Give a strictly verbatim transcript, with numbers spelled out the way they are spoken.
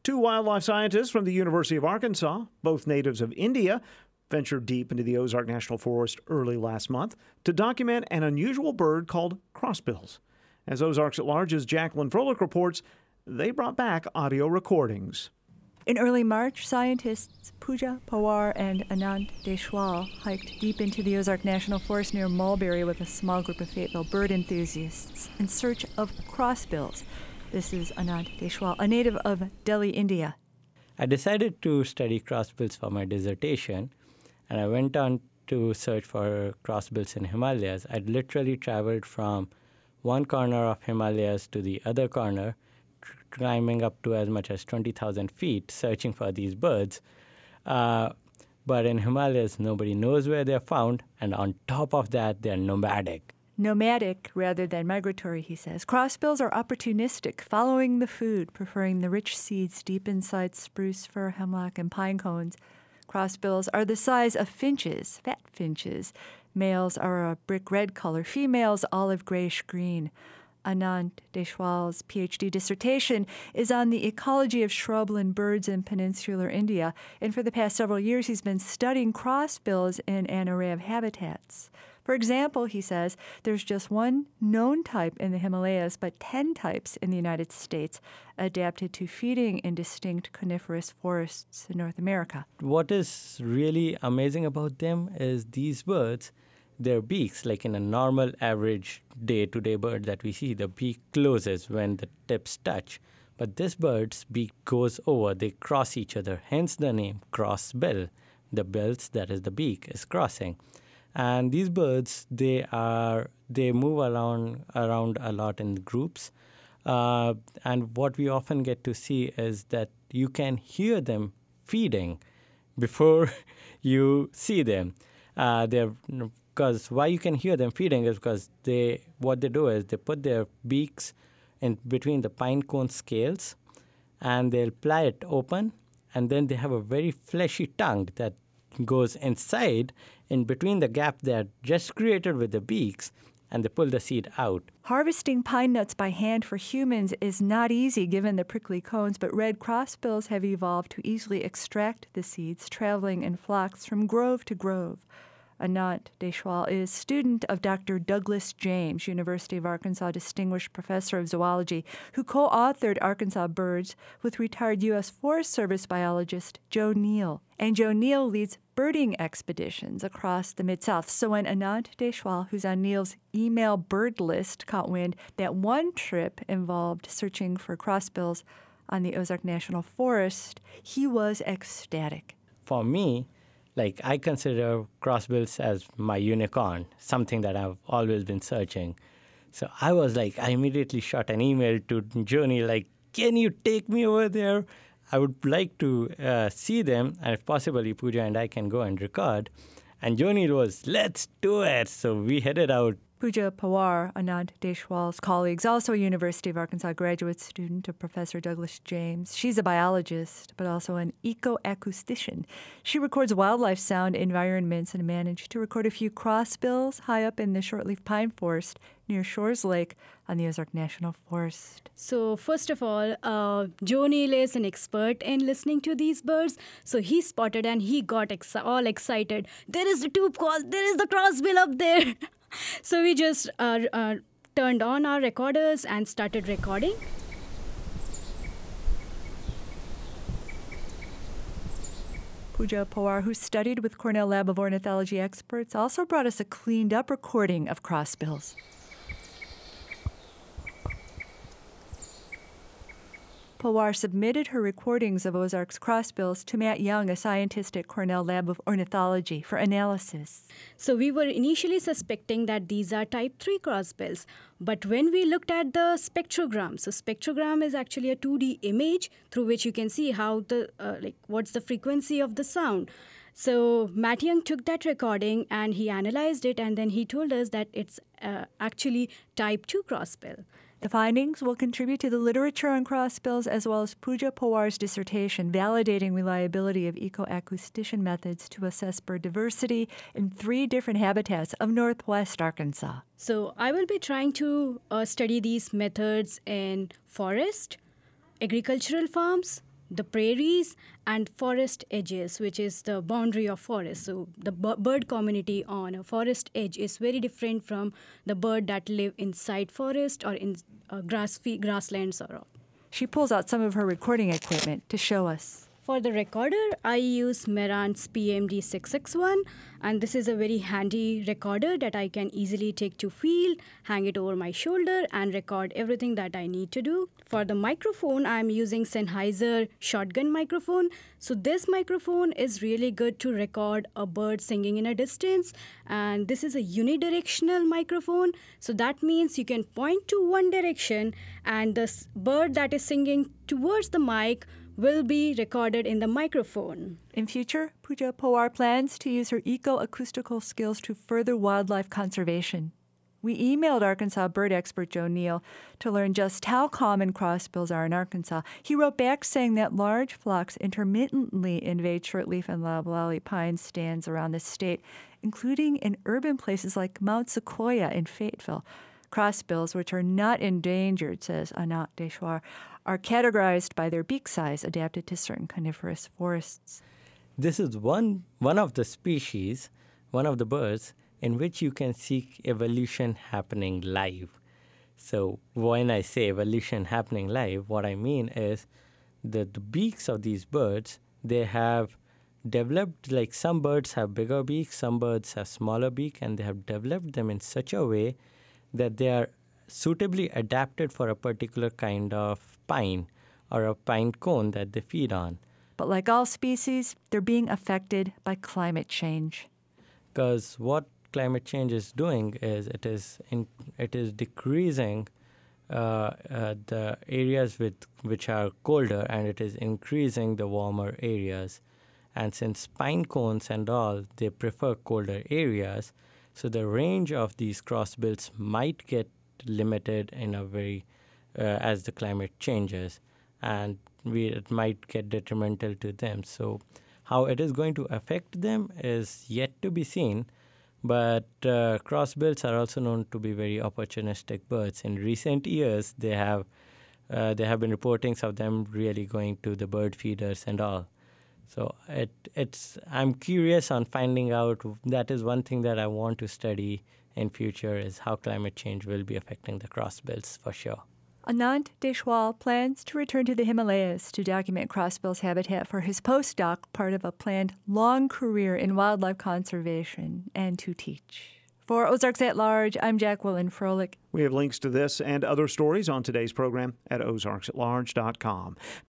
Two wildlife scientists from the University of Arkansas, both natives of India, ventured deep into the Ozark National Forest early last month to document an unusual bird called crossbills. As Ozarks at Large's Jacqueline Froelich reports, they brought back audio recordings. In early March, scientists Pooja Pawar and Anant Deshwal hiked deep into the Ozark National Forest near Mulberry with a small group of Fayetteville bird enthusiasts in search of crossbills. This is Anant Deshwal, a native of Delhi, India. I decided to study crossbills for my dissertation, and I went on to search for crossbills in Himalayas. I'd literally traveled from one corner of Himalayas to the other corner, climbing up to as much as twenty thousand feet, searching for these birds. Uh, but in Himalayas, nobody knows where they're found, and on top of that, they're nomadic. Nomadic rather than migratory, he says. Crossbills are opportunistic, following the food, preferring the rich seeds deep inside spruce, fir, hemlock, and pine cones. Crossbills are the size of finches, fat finches. Males are a brick red color, females olive grayish-green. Anant Deshwal's P H D dissertation is on the ecology of shrubland birds in peninsular India, and for the past several years he's been studying crossbills in an array of habitats. For example, he says, there's just one known type in the Himalayas, but ten types in the United States adapted to feeding in distinct coniferous forests in North America. What is really amazing about them is these birds, their beaks, like in a normal average day-to-day bird that we see, the beak closes when the tips touch. But this bird's beak goes over, they cross each other, hence the name crossbill. The bills, that is the beak, is crossing. And these birds, they are they move around, around a lot in groups. Uh, and what we often get to see is that you can hear them feeding before you see them. Uh, they're Because why you can hear them feeding is because they what they do is they put their beaks in between the pine cone scales, and they'll ply it open, and then they have a very fleshy tongue that goes inside in between the gap they're just created with the beaks, and they pull the seed out. Harvesting pine nuts by hand for humans is not easy given the prickly cones, but red crossbills have evolved to easily extract the seeds, traveling in flocks from grove to grove. Anant Deshwal is student of Doctor Douglas James, University of Arkansas Distinguished Professor of Zoology, who co-authored Arkansas Birds with retired U S Forest Service biologist Joe Neal. And Joe Neal leads birding expeditions across the Mid-South. So when Anant Deshwal, who's on Neal's email bird list, caught wind that one trip involved searching for crossbills on the Ozark National Forest, he was ecstatic. For me, Like, I consider crossbills as my unicorn, something that I've always been searching. So I was like, I immediately shot an email to Joni, like, can you take me over there? I would like to uh, see them, and if possible, Pooja and I can go and record. And Joni was, let's do it. So we headed out. Pooja Pawar, Anant Deshwal's colleagues, also a University of Arkansas graduate student of Professor Douglas James. She's a biologist, but also an ecoacoustician. She records wildlife sound environments and managed to record a few crossbills high up in the shortleaf pine forest near Shores Lake on the Ozark National Forest. So first of all, uh, Joe Neal is an expert in listening to these birds. So he spotted and he got ex- all excited. There is the tube call. There is the crossbill up there. So we just uh, uh, turned on our recorders and started recording. Pooja Pawar, who studied with Cornell Lab of Ornithology experts, also brought us a cleaned-up recording of crossbills. Pawar submitted her recordings of Ozark's crossbills to Matt Young, a scientist at Cornell Lab of Ornithology, for analysis. So we were initially suspecting that these are type three crossbills. But when we looked at the spectrogram, so spectrogram is actually a two D image through which you can see how the, uh, like, what's the frequency of the sound. So Matt Young took that recording and he analyzed it, and then he told us that it's uh, actually type two crossbill. The findings will contribute to the literature on crossbills as well as Pooja Pawar's dissertation, validating reliability of ecoacoustician methods to assess bird diversity in three different habitats of northwest Arkansas. So I will be trying to uh, study these methods in forest, agricultural farms, the prairies, and forest edges, which is the boundary of forest. So the b- bird community on a forest edge is very different from the bird that live inside forest or in uh, grass fe- grasslands or all. She pulls out some of her recording equipment to show us. For the recorder, I use Marantz P M D six sixty-one, and this is a very handy recorder that I can easily take to field, hang it over my shoulder, and record everything that I need to do. For the microphone, I'm using Sennheiser shotgun microphone. So this microphone is really good to record a bird singing in a distance, and this is a unidirectional microphone. So that means you can point to one direction, and the bird that is singing towards the mic will be recorded in the microphone. In future, Pooja Pawar plans to use her eco-acoustical skills to further wildlife conservation. We emailed Arkansas bird expert Joe Neal to learn just how common crossbills are in Arkansas. He wrote back saying that large flocks intermittently invade shortleaf and loblolly pine stands around the state, including in urban places like Mount Sequoia in Fayetteville. Crossbills, which are not endangered, says Anat Deshwar, are categorized by their beak size adapted to certain coniferous forests. This is one, one of the species, one of the birds, in which you can see evolution happening live. So when I say evolution happening live, what I mean is that the beaks of these birds, they have developed, like some birds have bigger beaks, some birds have smaller beak, and they have developed them in such a way that they are suitably adapted for a particular kind of pine or a pine cone that they feed on. But like all species, they're being affected by climate change. Because what climate change is doing is it is in, it is decreasing uh, uh, the areas with which are colder, and it is increasing the warmer areas. And since pine cones and all, they prefer colder areas, so the range of these crossbills might get limited in a very uh, as the climate changes, and we it might get detrimental to them. So how it is going to affect them is yet to be seen. But uh, crossbills are also known to be very opportunistic birds. In recent years, they have uh, there have been reportings of them really going to the bird feeders and all. So it it's I'm curious on finding out. That is one thing that I want to study in future, is how climate change will be affecting the crossbills for sure. Anant Deshwal plans to return to the Himalayas to document crossbills' habitat for his postdoc, part of a planned long career in wildlife conservation, and to teach. For Ozarks at Large, I'm Jacqueline Froelich. We have links to this and other stories on today's program at ozarks at large dot com.